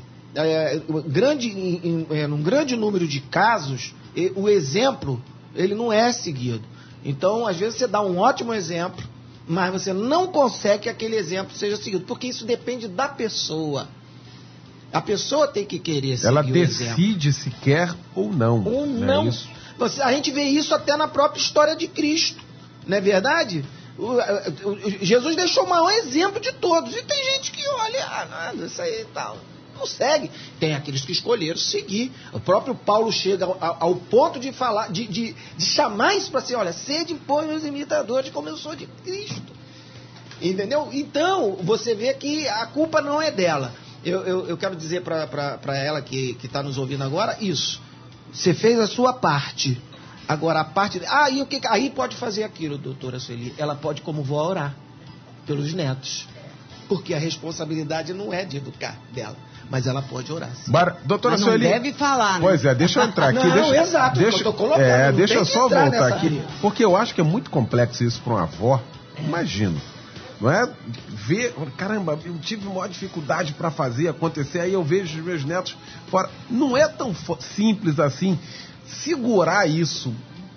num grande número de casos, o exemplo, ele não é seguido. Então, às vezes, você dá um ótimo exemplo, mas você não consegue que aquele exemplo seja seguido. Porque isso depende da pessoa. A pessoa tem que querer seguir o exemplo. Ela decide se quer ou não. Ou não. Isso? A gente vê isso até na própria história de Cristo, não é verdade? Jesus deixou o maior exemplo de todos. E tem gente que olha, nada, isso aí e tal. Não segue. Tem aqueles que escolheram seguir. O próprio Paulo chega ao ponto de falar, de chamar isso para si, olha, sede, pois, meus imitadores, como eu sou de Cristo. Entendeu? Então, você vê que a culpa não é dela. Eu quero dizer para ela que está nos ouvindo agora isso. Você fez a sua parte. Agora a parte... Aí pode fazer aquilo, doutora Sueli. Ela pode, como vó, orar pelos netos. Porque a responsabilidade não é de educar dela. Mas ela pode orar. Doutora mas não Sueli... deve falar, né? Pois é, deixa eu entrar aqui. Exato. Deixa, eu tô colocando, deixa eu só voltar aqui. Área. Porque eu acho que é muito complexo isso para uma avó. Imagino. Não é? Ver, caramba, eu tive maior dificuldade para fazer acontecer, aí eu vejo os meus netos fora. Não é tão simples assim. Segurar isso,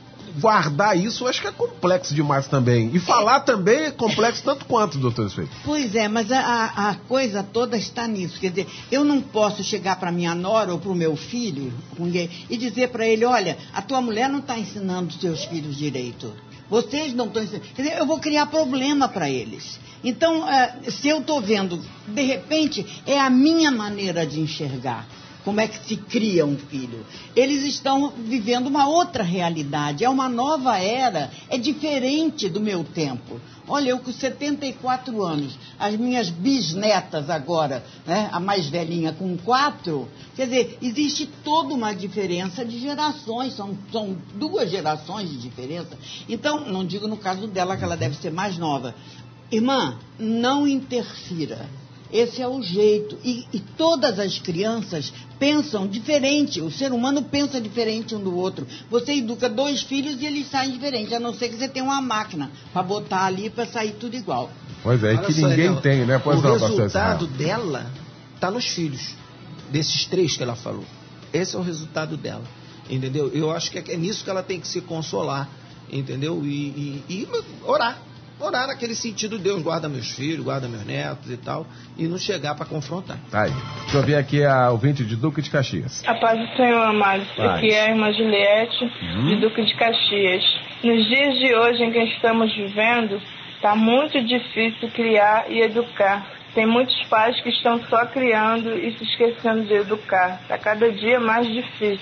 guardar isso, eu acho que é complexo demais também. E falar também é complexo tanto quanto, doutor Sueli. Pois é, mas a coisa toda está nisso. Quer dizer, eu não posso chegar para minha nora ou para o meu filho e dizer para ele, olha, a tua mulher não está ensinando os teus filhos direito. Vocês não estão ensinando. Quer dizer, eu vou criar problema para eles. Então, se eu estou vendo, de repente, é a minha maneira de enxergar como é que se cria um filho. Eles estão vivendo uma outra realidade, é uma nova era, é diferente do meu tempo. Olha, eu com 74 anos, as minhas bisnetas agora, né, a mais velhinha com 4, quer dizer, existe toda uma diferença de gerações, são 2 gerações de diferença. Então, não digo no caso dela, que ela deve ser mais nova. Irmã, não interfira. Esse é o jeito. E todas as crianças pensam diferente. O ser humano pensa diferente um do outro. Você educa 2 filhos e eles saem diferentes. A não ser que você tenha uma máquina para botar ali para sair tudo igual. Pois é, que ninguém tem, né? Pois o resultado dela está nos filhos. Desses 3 que ela falou. Esse é o resultado dela. Entendeu? Eu acho que é nisso que ela tem que se consolar. Entendeu? E orar. Orar naquele sentido, Deus guarda meus filhos, guarda meus netos e tal, e não chegar para confrontar. Aí, deixa eu ver aqui a ouvinte de Duque de Caxias. A paz do Senhor, amados. Aqui é a irmã Juliette, de Duque de Caxias. Nos dias de hoje em que estamos vivendo, está muito difícil criar e educar. Tem muitos pais que estão só criando e se esquecendo de educar. Está cada dia mais difícil.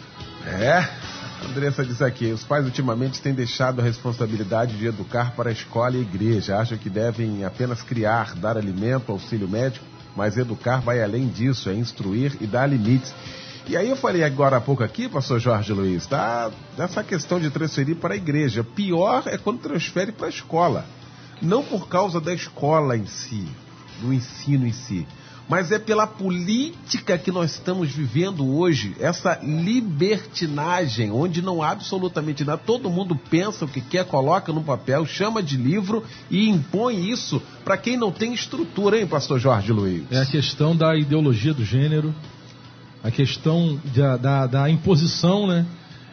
A Andressa diz aqui, os pais ultimamente têm deixado a responsabilidade de educar para a escola e a igreja. Acham que devem apenas criar, dar alimento, auxílio médico, mas educar vai além disso, é instruir e dar limites. E aí eu falei agora há pouco aqui, pastor Jorge Luiz, tá? Dessa questão de transferir para a igreja. Pior é quando transfere para a escola. Não por causa da escola em si, do ensino em si, mas é pela política que nós estamos vivendo hoje, essa libertinagem, onde não há absolutamente nada, todo mundo pensa o que quer, coloca no papel, chama de livro e impõe isso para quem não tem estrutura, hein, pastor Jorge Luiz? É a questão da ideologia do gênero, A questão da imposição, né?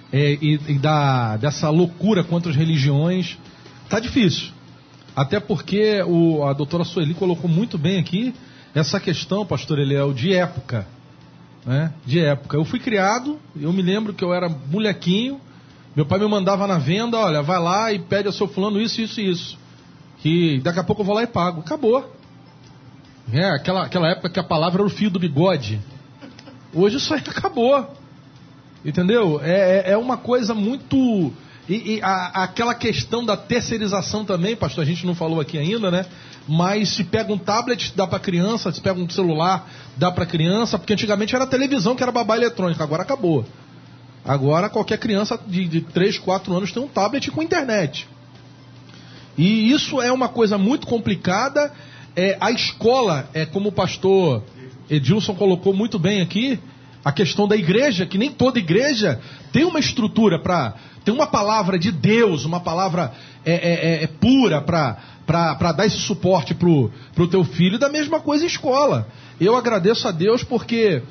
Dessa loucura contra as religiões. Tá difícil. Até porque a doutora Sueli colocou muito bem aqui essa questão, pastor Eliel, de época. Né? De época. Eu fui criado, eu me lembro que eu era molequinho, meu pai me mandava na venda, olha, vai lá e pede ao seu fulano isso, isso e isso. Que daqui a pouco eu vou lá e pago. Acabou. Aquela época que a palavra era o fio do bigode. Hoje isso aí acabou. Entendeu? É uma coisa muito... aquela questão da terceirização também, pastor, a gente não falou aqui ainda, né? Mas se pega um tablet, dá para criança, se pega um celular, dá para criança, porque antigamente era televisão que era babá eletrônica, agora acabou. Agora qualquer criança de 3, 4 anos tem um tablet com internet. E isso é uma coisa muito complicada. A escola, como o pastor Edilson colocou muito bem aqui, a questão da igreja, que nem toda igreja tem uma estrutura tem uma palavra de Deus, uma palavra pura para dar esse suporte pro teu filho, e da mesma coisa em escola. Eu agradeço a Deus porque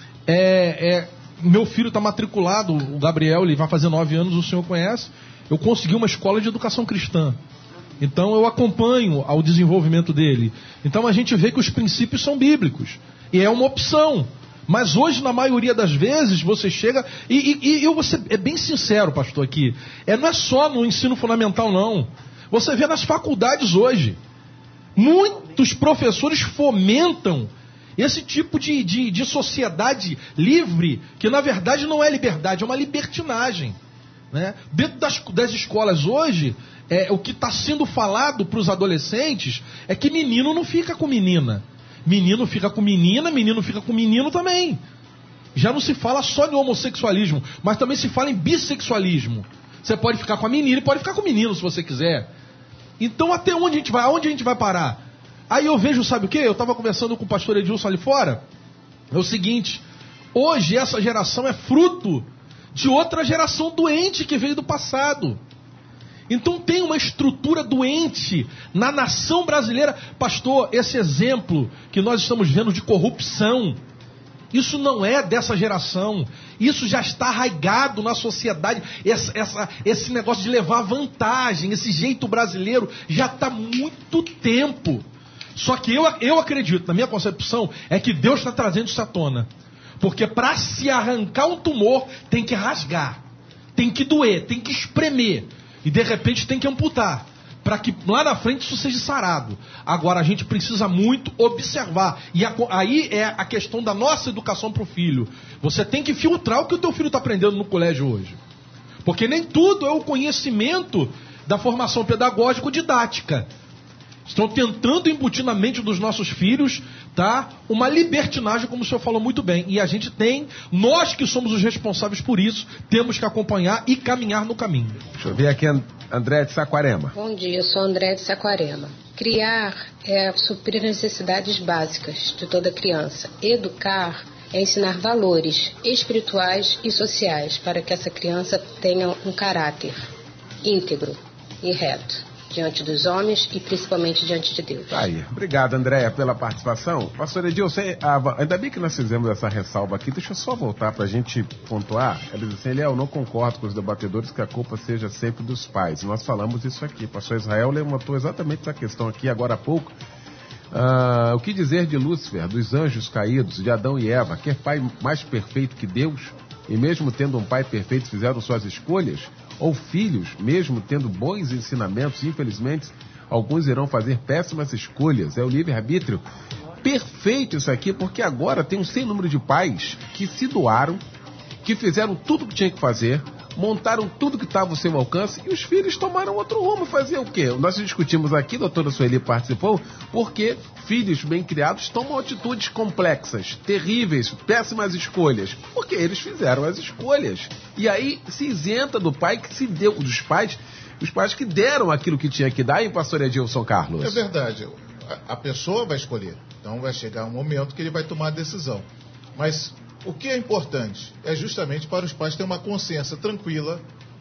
meu filho está matriculado, o Gabriel, ele vai fazer 9 anos, o senhor conhece, eu consegui uma escola de educação cristã. Então eu acompanho ao desenvolvimento dele. Então a gente vê que os princípios são bíblicos. E é uma opção. Mas hoje, na maioria das vezes, você chega... E eu vou ser bem sincero, pastor, aqui. Não é só no ensino fundamental, não. Você vê nas faculdades hoje. Muitos professores fomentam esse tipo de sociedade livre, que na verdade não é liberdade, é uma libertinagem. Né? Dentro das escolas hoje, o que está sendo falado para os adolescentes é que menino não fica com menina. Menino fica com menina, menino fica com menino também. Já não se fala só de homossexualismo, mas também se fala em bissexualismo. Você pode ficar com a menina e pode ficar com o menino se você quiser. Então até onde a gente vai? Aonde a gente vai parar? Aí eu vejo, sabe o quê? Eu estava conversando com o pastor Edilson ali fora. É o seguinte, hoje essa geração é fruto de outra geração doente que veio do passado. Então tem uma estrutura doente na nação brasileira. Pastor, esse exemplo que nós estamos vendo de corrupção, isso não é dessa geração. Isso já está arraigado na sociedade. Esse negócio de levar vantagem, esse jeito brasileiro, já está há muito tempo. Só que eu acredito, na minha concepção, é que Deus está trazendo isso à tona. Porque para se arrancar um tumor, tem que rasgar, tem que doer, tem que espremer. E de repente tem que amputar, para que lá na frente isso seja sarado. Agora a gente precisa muito observar. E aí é a questão da nossa educação para o filho. Você tem que filtrar o que o teu filho está aprendendo no colégio hoje. Porque nem tudo é o conhecimento da formação pedagógico-didática. Estão tentando embutir na mente dos nossos filhos, tá, uma libertinagem, como o senhor falou muito bem. E a gente nós que somos os responsáveis por isso, temos que acompanhar e caminhar no caminho. Deixa eu ver aqui, André de Saquarema. Bom dia, eu sou André de Saquarema. Criar é suprir necessidades básicas de toda criança. Educar é ensinar valores espirituais e sociais para que essa criança tenha um caráter íntegro e reto diante dos homens e principalmente diante de Deus. Aí, obrigado, Andréia, pela participação. Pastor Edilson, ainda bem que nós fizemos essa ressalva aqui, deixa eu só voltar para a gente pontuar. Ela diz assim, eu não concordo com os debatedores que a culpa seja sempre dos pais. Nós falamos isso aqui. Pastor Israel levantou exatamente essa questão aqui agora há pouco. O que dizer de Lúcifer, dos anjos caídos, de Adão e Eva? Quer pai mais perfeito que Deus? E mesmo tendo um pai perfeito, fizeram suas escolhas? Ou filhos, mesmo tendo bons ensinamentos, infelizmente, alguns irão fazer péssimas escolhas. É o livre-arbítrio. Perfeito isso aqui, porque agora tem um sem número de pais que se doaram, que fizeram tudo o que tinha que fazer, montaram tudo que estava ao seu alcance e os filhos tomaram outro rumo. Fazer o quê? Nós discutimos aqui, a doutora Sueli participou, porque filhos bem criados tomam atitudes complexas, terríveis, péssimas escolhas, porque eles fizeram as escolhas. E aí se isenta do pai que se deu, dos pais, os pais que deram aquilo que tinha que dar, hein, pastor Edilson Carlos? É verdade, a pessoa vai escolher, então vai chegar um momento que ele vai tomar a decisão. Mas o que é importante é justamente para os pais terem uma consciência tranquila,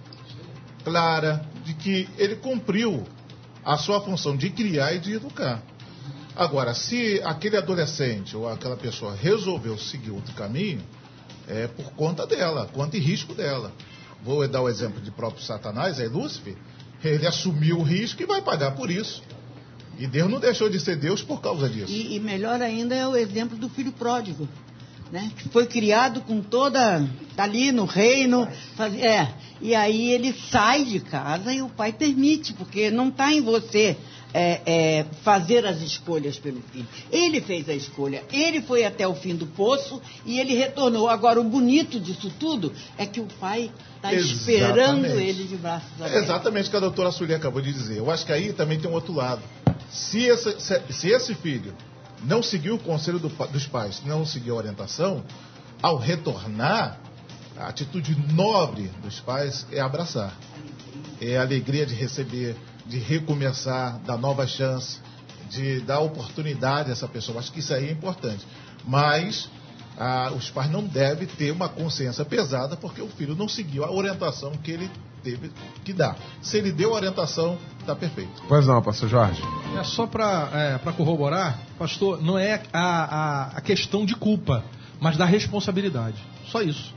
clara, de que ele cumpriu a sua função de criar e de educar. Agora, se aquele adolescente ou aquela pessoa resolveu seguir outro caminho, por conta dela, conta e risco dela. Vou dar o exemplo de próprio Satanás, Lúcifer. Ele assumiu o risco e vai pagar por isso. E Deus não deixou de ser Deus por causa disso. E melhor ainda é o exemplo do filho pródigo, né? Que foi criado com toda... Tá ali no reino. E aí ele sai de casa e o pai permite, porque não está em você fazer as escolhas pelo filho. Ele fez a escolha, ele foi até o fim do poço e ele retornou. Agora, o bonito disso tudo é que o pai está esperando ele de braços abertos. Exatamente o que a doutora Sueli acabou de dizer. Eu acho que aí também tem um outro lado. Se esse filho não seguiu o conselho dos pais, não seguiu a orientação, ao retornar, a atitude nobre dos pais é abraçar. É a alegria de receber, de recomeçar, dar nova chance, de dar oportunidade a essa pessoa. Acho que isso aí é importante. Mas os pais não devem ter uma consciência pesada porque o filho não seguiu a orientação que ele teve que dar. Se ele deu a orientação, está perfeito. Pois não, pastor Jorge. É só para corroborar, pastor, não é a questão de culpa, mas da responsabilidade. Só isso.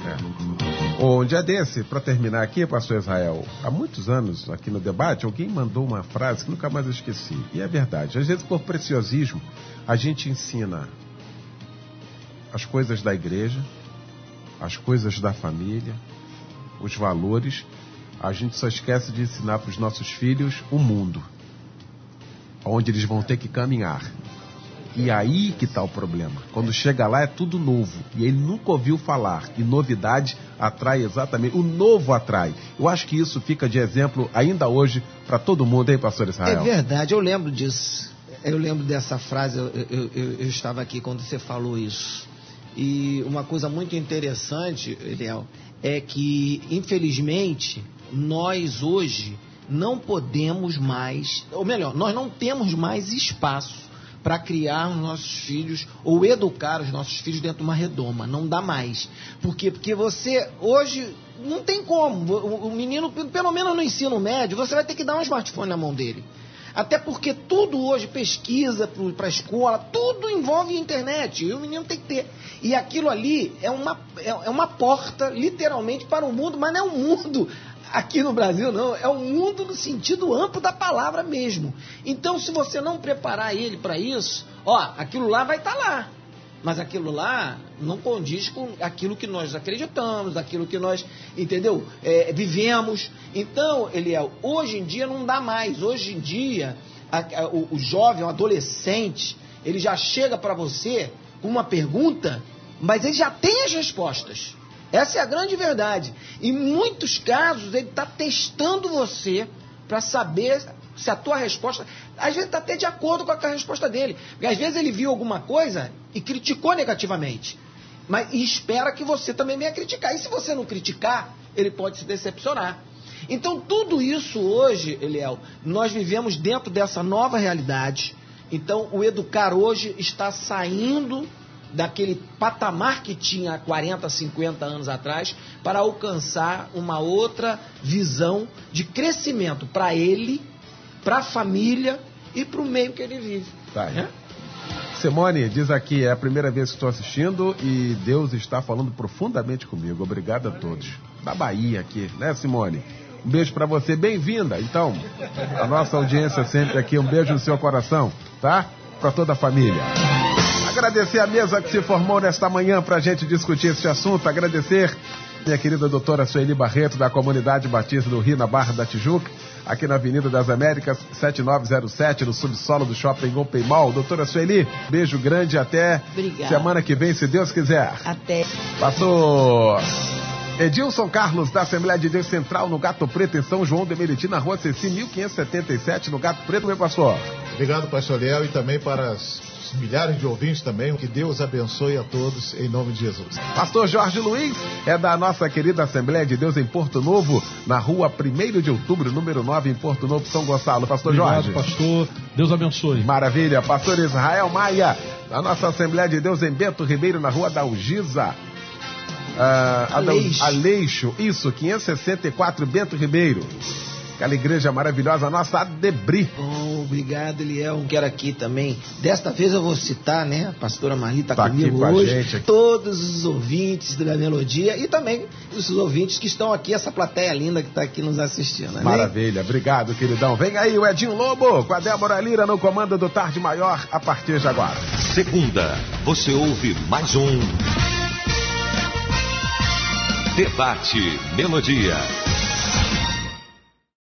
Um dia desse, para terminar aqui, pastor Israel, há muitos anos aqui no debate, alguém mandou uma frase que nunca mais eu esqueci. E é verdade. Às vezes, por preciosismo, a gente ensina as coisas da igreja, as coisas da família, os valores. A gente só esquece de ensinar para os nossos filhos o mundo, onde eles vão ter que caminhar. E aí que está o problema. Quando chega lá é tudo novo. E ele nunca ouviu falar. E novidade atrai exatamente. O novo atrai. Eu acho que isso fica de exemplo ainda hoje para todo mundo, hein, pastor Israel? É verdade, eu lembro disso. Eu lembro dessa frase, eu estava aqui quando você falou isso. E uma coisa muito interessante, Eliel, é que, infelizmente, nós hoje não podemos mais, ou melhor, nós não temos mais espaço para criar os nossos filhos ou educar os nossos filhos dentro de uma redoma. Não dá mais. Por quê? Porque você, hoje, não tem como. O menino, pelo menos no ensino médio, você vai ter que dar um smartphone na mão dele. Até porque tudo hoje, pesquisa para a escola, tudo envolve internet. E o menino tem que ter. E aquilo ali é uma porta, literalmente, para o mundo, mas não é um mundo aqui no Brasil, não. É um mundo no sentido amplo da palavra mesmo. Então, se você não preparar ele para isso, aquilo lá vai estar lá. Mas aquilo lá não condiz com aquilo que nós acreditamos, aquilo que nós, entendeu? Vivemos. Então, Eliel, hoje em dia não dá mais. Hoje em dia, o jovem, o adolescente, ele já chega para você com uma pergunta, mas ele já tem as respostas. Essa é a grande verdade. Em muitos casos, ele está testando você para saber se a tua resposta... Às vezes está até de acordo com a resposta dele. Porque às vezes ele viu alguma coisa e criticou negativamente. E espera que você também venha criticar. E se você não criticar, ele pode se decepcionar. Então, tudo isso hoje, Eliel, nós vivemos dentro dessa nova realidade. Então, o educar hoje está saindo daquele patamar que tinha há 40, 50 anos atrás, para alcançar uma outra visão de crescimento para ele, para a família e para o meio que ele vive. Tá. Simone diz aqui, é a primeira vez que estou assistindo e Deus está falando profundamente comigo. Obrigado a todos. Da Bahia aqui, né, Simone? Um beijo para você, bem-vinda. Então, a nossa audiência sempre aqui, um beijo no seu coração, tá? Para toda a família. Agradecer a mesa que se formou nesta manhã para a gente discutir este assunto. Agradecer minha querida doutora Sueli Barreto, da Comunidade Batista do Rio, na Barra da Tijuca, aqui na Avenida das Américas, 7907, no subsolo do Shopping Open Mall. Doutora Sueli, beijo grande, até semana que vem, se Deus quiser. Até. Passou Edilson Carlos, da Assembleia de Deus Central, no Gato Preto, em São João de Meriti, na Rua Ceci, 1577, no Gato Preto, meu pastor. Obrigado, pastor Léo, e também para os milhares de ouvintes também. Que Deus abençoe a todos, em nome de Jesus. Pastor Jorge Luiz é da nossa querida Assembleia de Deus em Porto Novo, na Rua 1º de Outubro, número 9, em Porto Novo, São Gonçalo. Pastor Jorge. Obrigado, pastor. Deus abençoe. Maravilha. Pastor Israel Maia, da nossa Assembleia de Deus em Bento Ribeiro, na Rua da Algiza. Aleixo, isso, 564, Bento Ribeiro. Aquela igreja maravilhosa, nossa Adebri. Obrigado, Eliel. Quero aqui também, desta vez eu vou citar, né? A pastora Marli está comigo aqui com hoje. a gente aqui. Todos os ouvintes da Melodia e também os ouvintes que estão aqui, essa plateia linda que está aqui nos assistindo. Amém? Maravilha, obrigado, queridão. Vem aí o Edinho Lobo com a Débora Lira no comando do Tarde Maior a partir de agora. Segunda, você ouve mais um Debate Melodia.